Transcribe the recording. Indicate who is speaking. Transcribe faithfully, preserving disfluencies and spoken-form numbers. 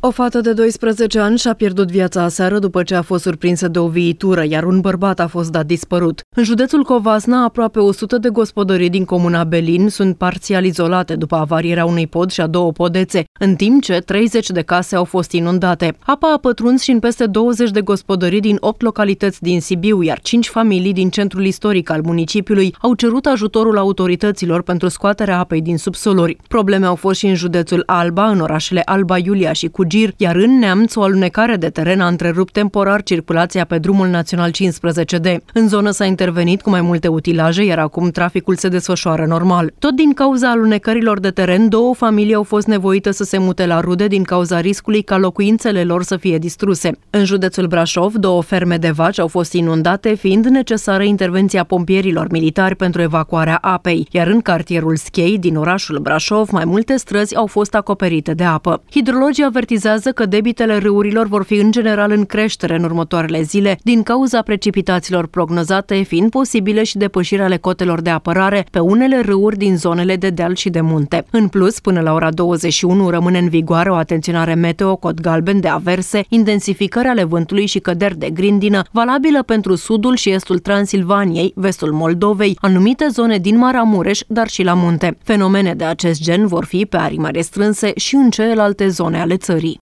Speaker 1: O fată de doisprezece ani și-a pierdut viața aseară după ce a fost surprinsă de o viitură, iar un bărbat a fost dat dispărut. În județul Covasna, aproape o sută de gospodării din comuna Belin sunt parțial izolate după avarierea unui pod și a două podețe, în timp ce treizeci de case au fost inundate. Apa a pătruns și în peste douăzeci de gospodării din opt localități din Sibiu, iar cinci familii din centrul istoric al municipiului au cerut ajutorul autorităților pentru scoaterea apei din subsoluri. Probleme au fost și în județul Alba, în orașele Alba Iulia și Cugir, iar în Neamț o alunecare de teren a întrerupt temporar circulația pe drumul național cincisprezece D. În zonă s-a intervenit cu mai multe utilaje, iar acum traficul se desfășoară normal. Tot din cauza alunecărilor de teren, două familii au fost nevoite să se mute la rude din cauza riscului ca locuințele lor să fie distruse. În județul Brașov, două ferme de vaci au fost inundate, fiind necesară intervenția pompierilor militari pentru evacuarea apei, iar în cartierul Schei din orașul Brașov, mai multe străzi au fost acoperite de apă. Hidrologii avertizează că debitele râurilor vor fi în general în creștere în următoarele zile din cauza precipitațiilor prognozate, fiind posibile și depășirea ale cotelor de apărare pe unele râuri din zonele de deal și de munte. În plus, până la ora douăzeci și unu rămâne în vigoare o atenționare meteo, cod galben de averse, intensificări ale vântului și căderi de grindină, valabilă pentru sudul și estul Transilvaniei, vestul Moldovei, anumite zone din Maramureș, dar și la munte. Fenomene de acest gen vor fi pe arii mai restrânse și în celelalte zone ale țării.